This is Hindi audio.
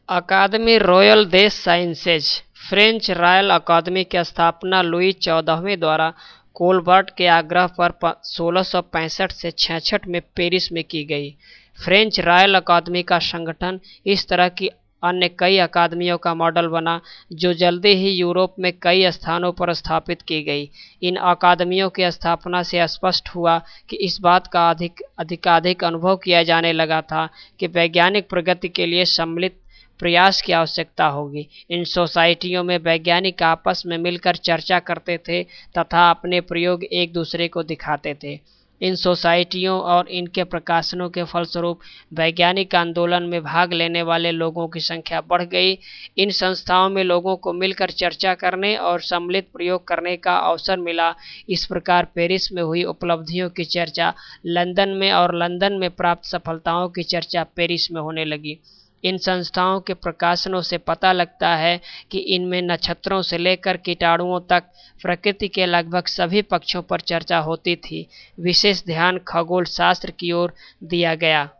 अकादमी रॉयल देश साइंसेज फ्रेंच रॉयल अकादमी की स्थापना लुई 14वें द्वारा कोलबर्ट के आग्रह पर 1665 से 66 में पेरिस में की गई। फ्रेंच रॉयल अकादमी का संगठन इस तरह की अन्य कई अकादमियों का मॉडल बना, जो जल्दी ही यूरोप में कई स्थानों पर स्थापित की गई। इन अकादमियों की स्थापना से स्पष्ट हुआ कि इस बात का अधिकाधिक अनुभव किया जाने लगा था कि वैज्ञानिक प्रगति के लिए सम्मिलित प्रयास की आवश्यकता होगी। इन सोसाइटियों में वैज्ञानिक आपस में मिलकर चर्चा करते थे तथा अपने प्रयोग एक दूसरे को दिखाते थे। इन सोसाइटियों और इनके प्रकाशनों के फलस्वरूप वैज्ञानिक आंदोलन में भाग लेने वाले लोगों की संख्या बढ़ गई। इन संस्थाओं में लोगों को मिलकर चर्चा करने और सम्मिलित प्रयोग करने का अवसर मिला। इस प्रकार पेरिस में हुई उपलब्धियों की चर्चा लंदन में और लंदन में प्राप्त सफलताओं की चर्चा पेरिस में होने लगी। इन संस्थाओं के प्रकाशनों से पता लगता है कि इनमें नक्षत्रों से लेकर कीटाणुओं तक प्रकृति के लगभग सभी पक्षों पर चर्चा होती थी। विशेष ध्यान खगोल शास्त्र की ओर दिया गया।